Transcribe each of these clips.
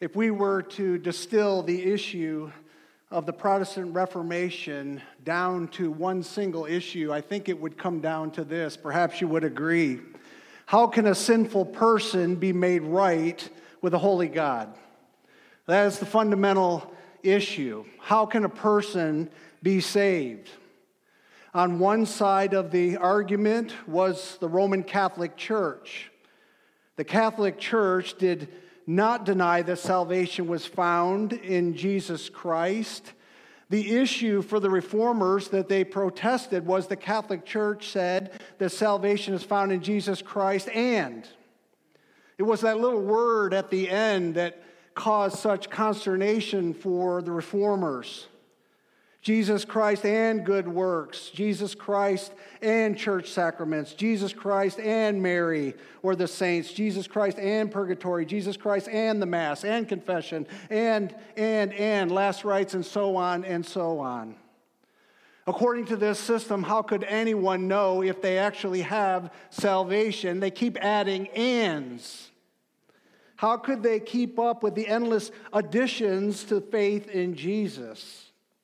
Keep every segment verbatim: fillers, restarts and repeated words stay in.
If we were to distill the issue of the Protestant Reformation down to one single issue, I think it would come down to this. Perhaps you would agree. How can a sinful person be made right with a holy God? That is the fundamental issue. How can a person be saved? On one side of the argument was the Roman Catholic Church. The Catholic Church did not deny that salvation was found in Jesus Christ. The issue for the reformers that they protested was the Catholic Church said that salvation is found in Jesus Christ, and it was that little word at the end that caused such consternation for the reformers. Jesus Christ and good works, Jesus Christ and church sacraments, Jesus Christ and Mary or the saints, Jesus Christ and purgatory, Jesus Christ and the Mass and confession, and, and, and, last rites, and so on and so on. According to this system, how could anyone know if they actually have salvation? They keep adding ands. How could they keep up with the endless additions to faith in Jesus?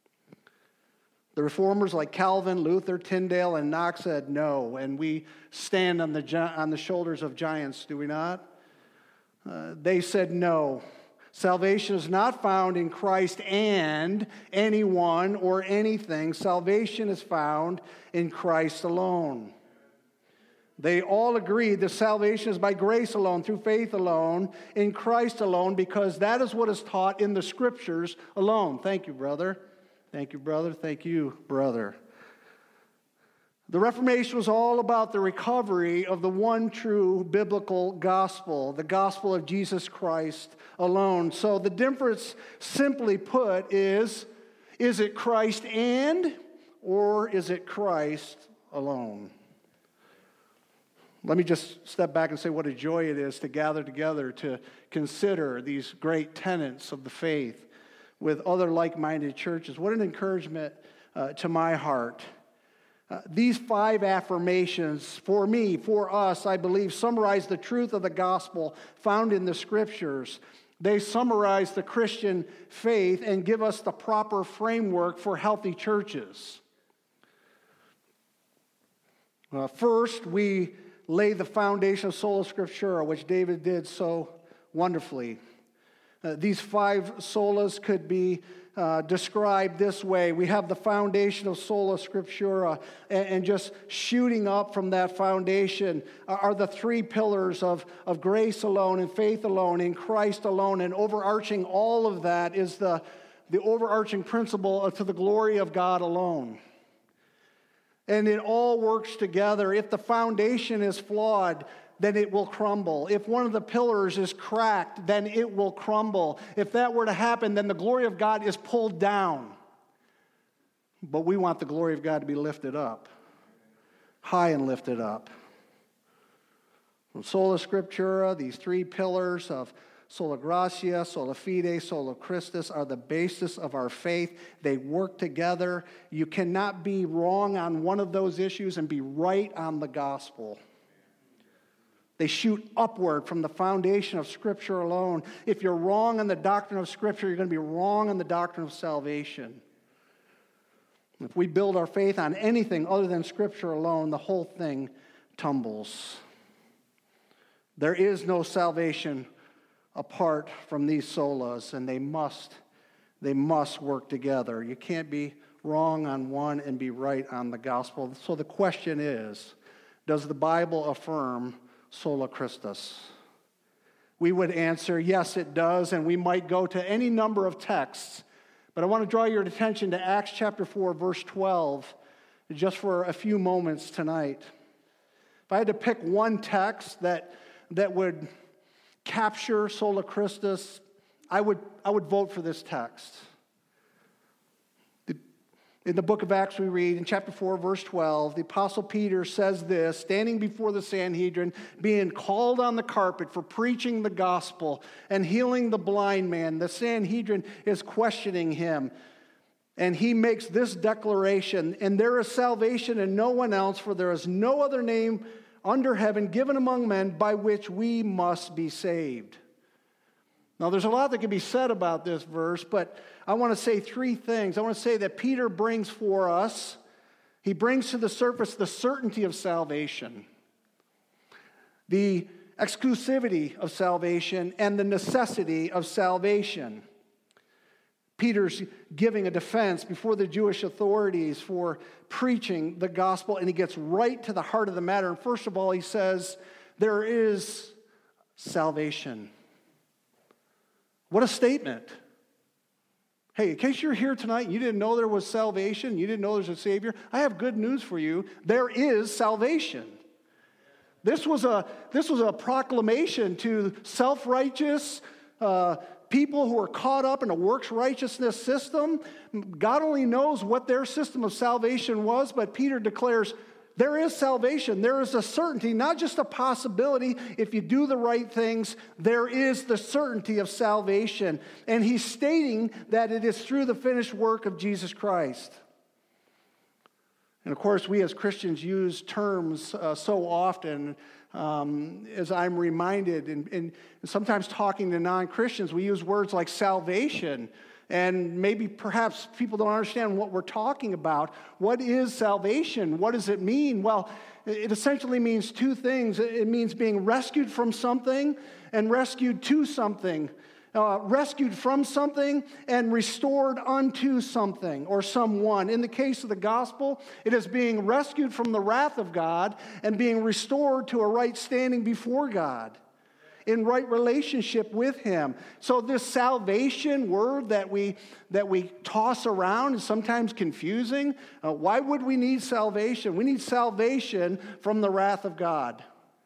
The reformers like Calvin, Luther, Tyndale, and Knox said no, and we stand on the, on the shoulders of giants, do we not? Uh, they said no. Salvation is not found in Christ and anyone or anything. Salvation is found in Christ alone. They all agreed that salvation is by grace alone, through faith alone, in Christ alone, because that is what is taught in the Scriptures alone. Thank you, brother. Thank you, brother. Thank you, brother. The Reformation was all about the recovery of the one true biblical gospel, the gospel of Jesus Christ alone. So the difference, simply put, is, is it Christ and, or is it Christ alone? Let me just step back and say what a joy it is to gather together to consider these great tenets of the faith with other like-minded churches. What an encouragement uh, to my heart. Uh, these five affirmations, for me, for us, I believe, summarize the truth of the gospel found in the Scriptures. They summarize the Christian faith and give us the proper framework for healthy churches. Uh, first, we lay the foundation of sola scriptura, which David did so wonderfully. Uh, these five solas could be uh, described this way. We have the foundation of sola scriptura, and, and just shooting up from that foundation are, are the three pillars of, of grace alone and faith alone in Christ alone, and overarching all of that is the, the overarching principle to the glory of God alone. And it all works together. If the foundation is flawed, then it will crumble. If one of the pillars is cracked, then it will crumble. If that were to happen, then the glory of God is pulled down. But we want the glory of God to be lifted up, high and lifted up. From sola scriptura, these three pillars of sola gratia, sola fide, sola Christus are the basis of our faith. They work together. You cannot be wrong on one of those issues and be right on the gospel. They shoot upward from the foundation of Scripture alone. If you're wrong on the doctrine of Scripture, you're going to be wrong on the doctrine of salvation. If we build our faith on anything other than Scripture alone, the whole thing tumbles. There is no salvation apart from these solas, and they must, they must work together. You can't be wrong on one and be right on the gospel. So the question is, does the Bible affirm sola Christus? We would answer, yes, it does, and we might go to any number of texts. But I want to draw your attention to Acts chapter four, verse twelve, just for a few moments tonight. If I had to pick one text that, that would capture sola Christus, I would, I would vote for this text. In the book of Acts, we read in chapter four, verse twelve, the Apostle Peter says this, standing before the Sanhedrin, being called on the carpet for preaching the gospel and healing the blind man. The Sanhedrin is questioning him, and he makes this declaration, and there is salvation in no one else, for there is no other name under heaven given among men by which we must be saved. Now, there's a lot that can be said about this verse, but I want to say three things. I want to say that Peter brings for us, he brings to the surface the certainty of salvation, the exclusivity of salvation, and the necessity of salvation. Peter's giving a defense before the Jewish authorities for preaching the gospel, and he gets right to the heart of the matter. And first of all, he says, there is salvation. What a statement. Hey, in case you're here tonight and you didn't know there was salvation, you didn't know there's a Savior, I have good news for you. There is salvation. This was a, this was a proclamation to self-righteous uh, people who are caught up in a works righteousness system. God only knows what their system of salvation was, but Peter declares there is salvation. There is a certainty, not just a possibility. If you do the right things, there is the certainty of salvation. And he's stating that it is through the finished work of Jesus Christ. And of course, we as Christians use terms uh, so often, um, as I'm reminded, and, and sometimes talking to non-Christians, we use words like salvation. And maybe perhaps people don't understand what we're talking about. What is salvation? What does it mean? Well, it essentially means two things. It means being rescued from something and rescued to something. Uh, rescued from something and restored unto something or someone. In the case of the gospel, it is being rescued from the wrath of God and being restored to a right standing before God, in right relationship with Him. So this salvation word that we that we toss around is sometimes confusing. Uh, why would we need salvation? We need salvation from the wrath of God.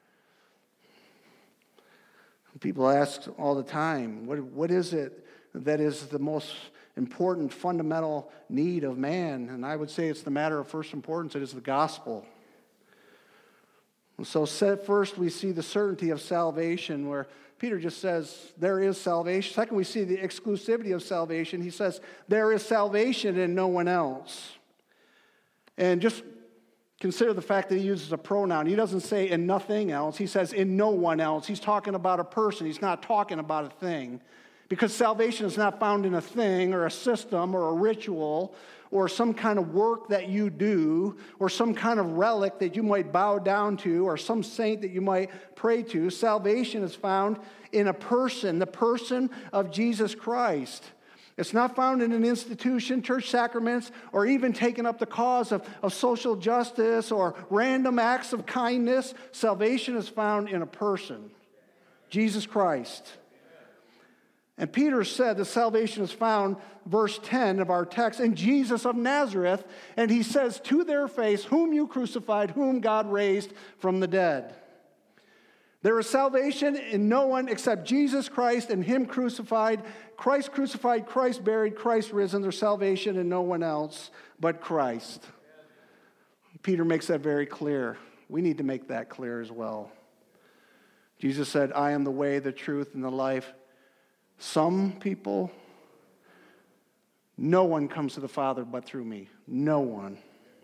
People ask all the time, what, what is it that is the most important fundamental need of man? And I would say it's the matter of first importance. It is the gospel. And so first we see the certainty of salvation, where Peter just says there is salvation. Second, we see the exclusivity of salvation. He says there is salvation in no one else. And just consider the fact that he uses a pronoun. He doesn't say in nothing else. He says in no one else. He's talking about a person. He's not talking about a thing. Because salvation is not found in a thing or a system or a ritual or some kind of work that you do or some kind of relic that you might bow down to or some saint that you might pray to. Salvation is found in a person, the person of Jesus Christ. It's not found in an institution, church sacraments, or even taking up the cause of, of social justice or random acts of kindness. Salvation is found in a person, Jesus Christ. And Peter said that salvation is found, verse ten of our text, in Jesus of Nazareth. And he says, to their face, whom you crucified, whom God raised from the dead. There is salvation in no one except Jesus Christ and Him crucified. Christ crucified, Christ buried, Christ risen. There's salvation in no one else but Christ. Peter makes that very clear. We need to make that clear as well. Jesus said, I am the way, the truth, and the life. Some people, no one comes to the Father but through me. No one.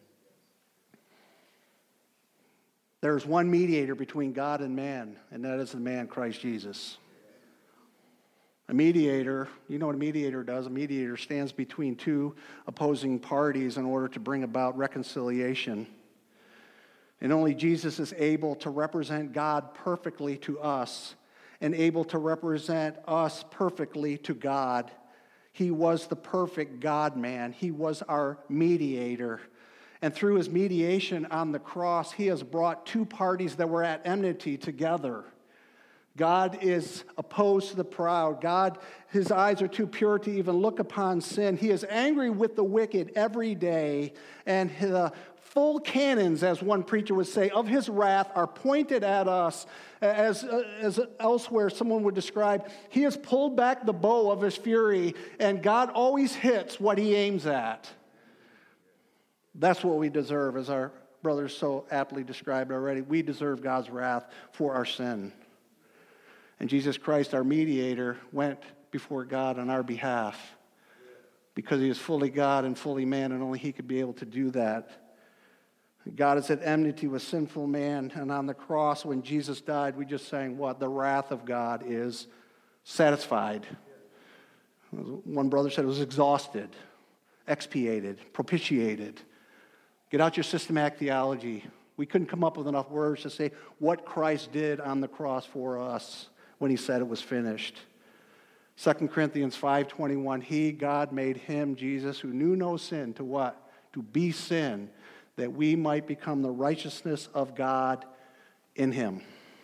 There is one mediator between God and man, and that is the man, Christ Jesus. A mediator, you know what a mediator does? A mediator stands between two opposing parties in order to bring about reconciliation. And only Jesus is able to represent God perfectly to us and able to represent us perfectly to God. He was the perfect God-man. He was our mediator. And through his mediation on the cross, he has brought two parties that were at enmity together. God is opposed to the proud. God, his eyes are too pure to even look upon sin. He is angry with the wicked every day. And the full cannons, as one preacher would say, of his wrath are pointed at us. As, as elsewhere someone would describe, he has pulled back the bow of his fury, and God always hits what he aims at. That's what we deserve, as our brothers so aptly described already. We deserve God's wrath for our sin. And Jesus Christ, our mediator, went before God on our behalf because he is fully God and fully man, and only he could be able to do that. God is at enmity with sinful man, and on the cross when Jesus died, we just sang what? The wrath of God is satisfied. One brother said it was exhausted, expiated, propitiated. Get out your systematic theology. We couldn't come up with enough words to say what Christ did on the cross for us when he said it was finished. Second Corinthians five twenty-one, he, God, made him, Jesus, who knew no sin, to what? To be sin, that we might become the righteousness of God in him.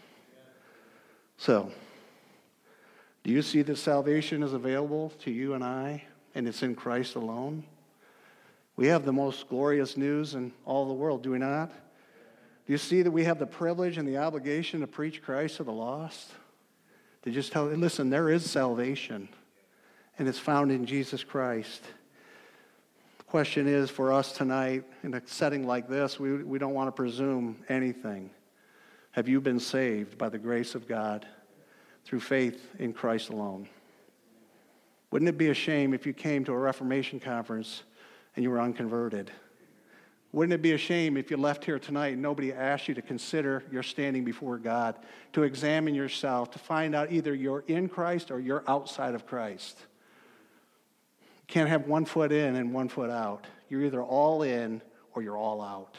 So, do you see that salvation is available to you and I, and it's in Christ alone? We have the most glorious news in all the world, do we not? Do you see that we have the privilege and the obligation to preach Christ to the lost? To just tell them, listen, there is salvation, and it's found in Jesus Christ. The question is for us tonight, in a setting like this, we, we don't want to presume anything. Have you been saved by the grace of God through faith in Christ alone? Wouldn't it be a shame if you came to a Reformation conference and you were unconverted? Wouldn't it be a shame if you left here tonight and nobody asked you to consider your standing before God, to examine yourself, to find out either you're in Christ or you're outside of Christ? You can't have one foot in and one foot out. You're either all in or you're all out.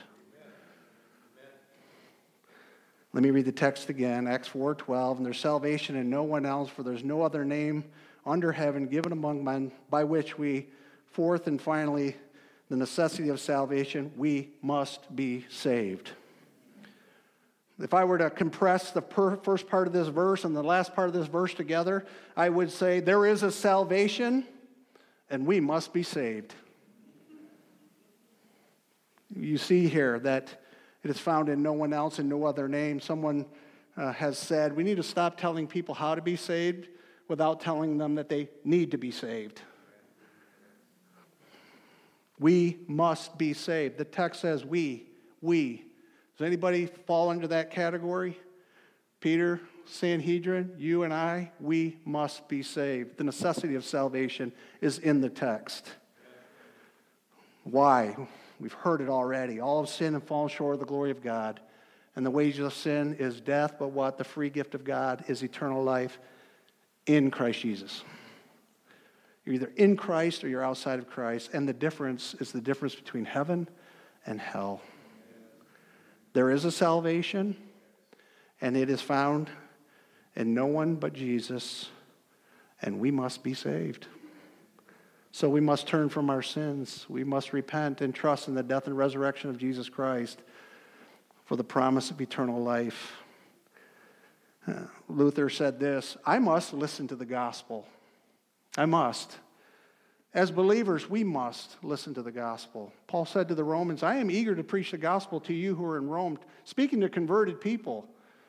Let me read the text again, Acts four twelve. And there's salvation in no one else, for there's no other name under heaven given among men by which we, fourth and finally, the necessity of salvation, we must be saved. If I were to compress the per- first part of this verse and the last part of this verse together, I would say there is a salvation and we must be saved. You see here that it is found in no one else and no other name. Someone uh, has said we need to stop telling people how to be saved without telling them that they need to be saved. We must be saved. The text says we, we. Does anybody fall under that category? Peter, Sanhedrin, you and I, we must be saved. The necessity of salvation is in the text. Why? We've heard it already. All have sinned and fallen short of the glory of God. And the wages of sin is death, but what? The free gift of God is eternal life in Christ Jesus. You're either in Christ or you're outside of Christ. And the difference is the difference between heaven and hell. There is a salvation, and it is found in no one but Jesus, and we must be saved. So we must turn from our sins. We must repent and trust in the death and resurrection of Jesus Christ for the promise of eternal life. Uh, Luther said this, I must listen to the gospel. I must. As believers, we must listen to the gospel. Paul said to the Romans, I am eager to preach the gospel to you who are in Rome, speaking to converted people.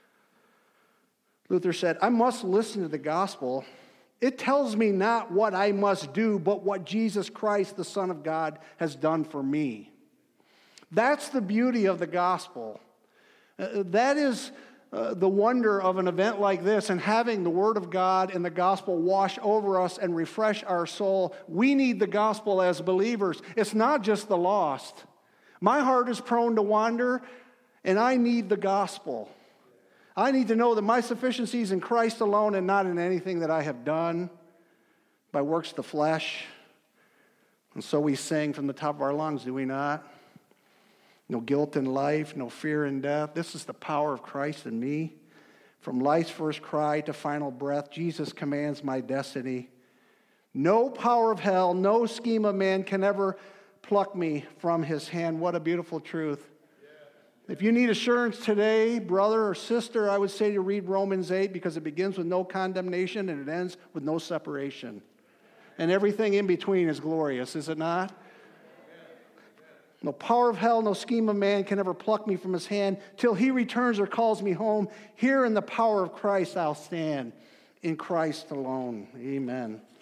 Luther said, I must listen to the gospel. It tells me not what I must do, but what Jesus Christ, the Son of God, has done for me. That's the beauty of the gospel. Uh, that is uh, the wonder of an event like this, and having the Word of God and the gospel wash over us and refresh our soul. We need the gospel as believers. It's not just the lost. My heart is prone to wander, and I need the gospel. I need to know that my sufficiency is in Christ alone and not in anything that I have done by works of the flesh. And so we sing from the top of our lungs, do we not? No guilt in life, no fear in death. This is the power of Christ in me. From life's first cry to final breath, Jesus commands my destiny. No power of hell, no scheme of man can ever pluck me from his hand. What a beautiful truth. If you need assurance today, brother or sister, I would say to read Romans eight, because it begins with no condemnation and it ends with no separation. And everything in between is glorious, is it not? No power of hell, no scheme of man can ever pluck me from his hand till he returns or calls me home. Here in the power of Christ I'll stand, in Christ alone. Amen.